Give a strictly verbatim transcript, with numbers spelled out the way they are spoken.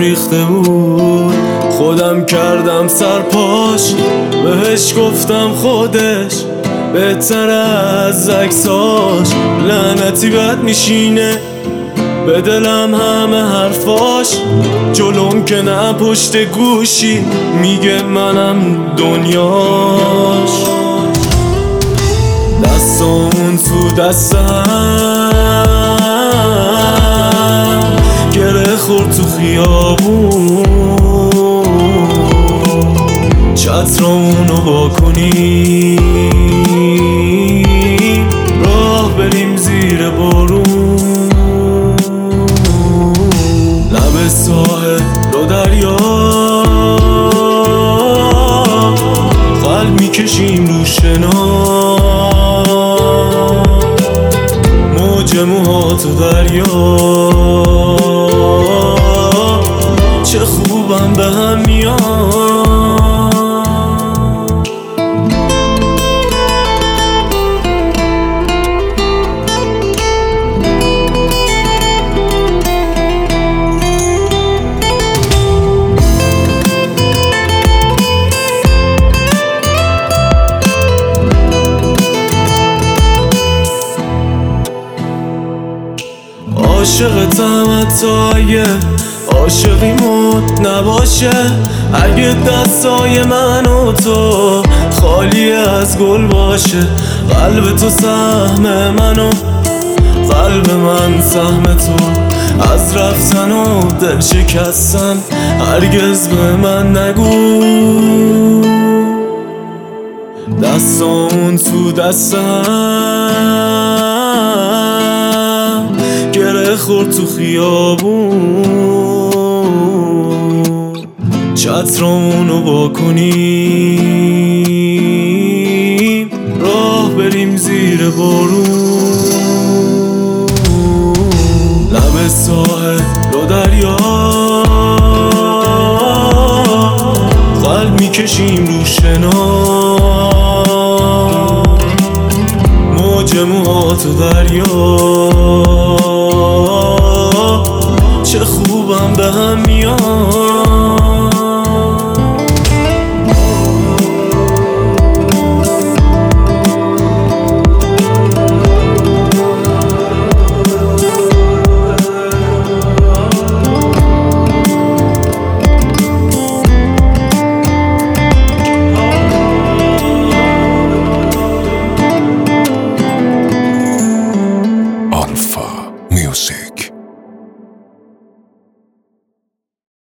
ریخته بود، خودم کردم سرپاش، بهش گفتم خودش بهتر از عکساش. لعنتی بد میشینه به دلم همه حرفاش، جلوم که نه پشت گوشی میگه منم دنیاش. دستامون تو دستم گره خورد تو خیابون، چترامونو با کنیم راه بریم زیر بارون. لب ساحل و دریا قلب میکشیم رو شنا، موج موهات و دریا چه خوبم به هم میاد. عاشقتم حتی اگه عاشقیمون نباشه، اگه دستای من و تو خالی از گل باشه. قلب تو سهم منو، قلب من سهم تو، از رفتن و دل شکستن هرگز به من نگو. دستامون تو دستم گره خورد تو خیابون، چترامونو با کنیم راه بریم زیر بارون. لب ساحل و دریا قلب میکشیم رو شنا، موج موهات و دریا چه خوبم به هم میاد. Alpha Music.